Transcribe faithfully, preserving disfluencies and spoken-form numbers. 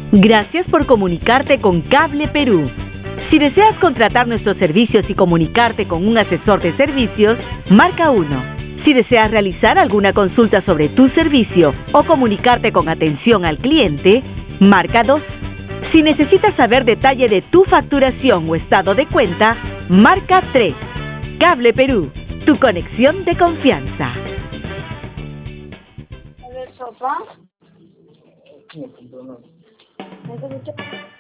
Gracias por comunicarte con Cable Perú. Si deseas contratar nuestros servicios y comunicarte con un asesor de servicios, marca uno. Si deseas realizar alguna consulta sobre tu servicio o comunicarte con atención al cliente, marca dos. Si necesitas saber detalle de tu facturación o estado de cuenta, marca tres. Cable Perú, tu conexión de confianza. A ver, papá.